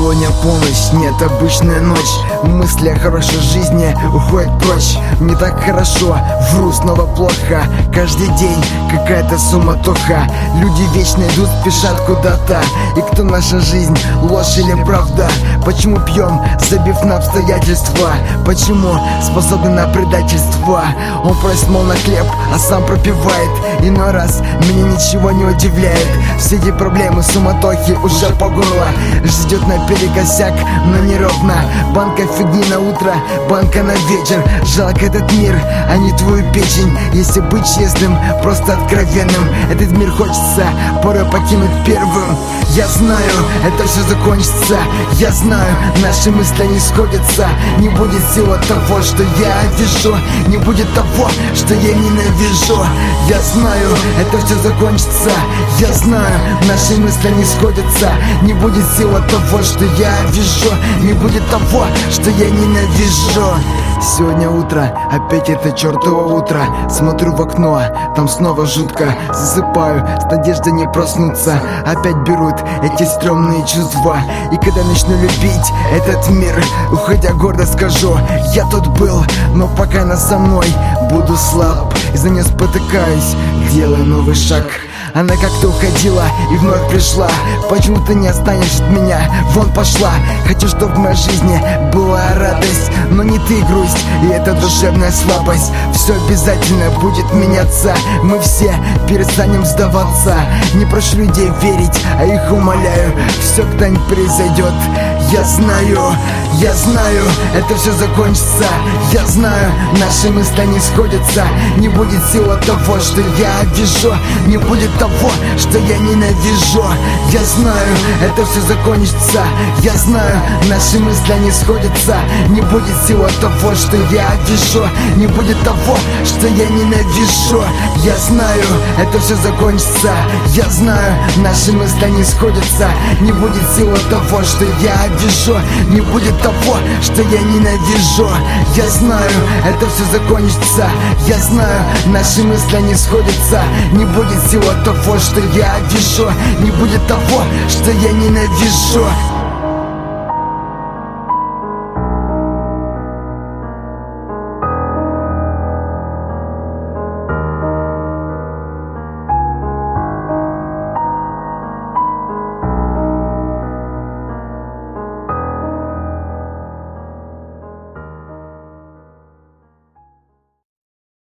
Сегодня полночь, нет, обычная ночь. Мысли о хорошей жизни уходят прочь. Мне так хорошо, вру, снова плохо. Каждый день какая-то суматоха. Люди вечно идут, спешат куда-то. И кто наша жизнь, ложь или правда? Почему пьем, забив на обстоятельства? Почему способны на предательство? Он просит, мол, на хлеб, а сам пропивает. Иной раз меня ничего не удивляет. Все эти проблемы, суматохи уже по горло. Ждет наперекосяк, но неровно. Банка фигни на утро, банка на вечер. Жалко этот мир, а не твою печень. Если быть честным, просто откровенным, этот мир хочется порой покинуть первым. Я знаю, это все закончится. Я знаю, наши мысли не сходятся. Не будет сил от того, что я вижу. Не будет того, что я ненавижу. Я знаю, это все закончится. Я знаю, наши мысли не сходятся. Не будет сил от того, что я вижу. Не будет того, что я ненавижу. Сегодня утро, опять это чертово утро. Смотрю в окно, там снова жутко. Засыпаю, с надеждой не проснуться. Опять берут эти стрёмные чувства. И когда начну любить этот мир, уходя гордо скажу: я тут был, но пока она со мной, буду слаб, из-за нее спотыкаюсь, делаю новый шаг. Она как-то уходила и вновь пришла. Почему ты не останешься от меня? Вон пошла. Хочу, чтобы в моей жизни была радость, но не ты, грусть, и эта душевная слабость. Все обязательно будет меняться. Мы все перестанем сдаваться. Не прошу людей верить, а их умоляю. Все когда-нибудь произойдет. Я знаю, это все закончится. Я знаю, наши мысли не сходятся. Не будет сил от того, что я вижу. Не будет того, что я ненавижу. Я знаю, это все закончится. Я знаю, наши мысли не сходятся. Не будет сил от того, что я вижу. Не будет того, что я ненавижу. Я знаю, это все закончится. Я знаю, наши мысли не сходятся. Не будет сил от того, что я вижу. Не будет того, что я ненавижу. Я знаю, это все закончится. Я знаю, наши мысли не сходятся. Не будет сил от того, что я вижу. Не будет того, что я ненавижу.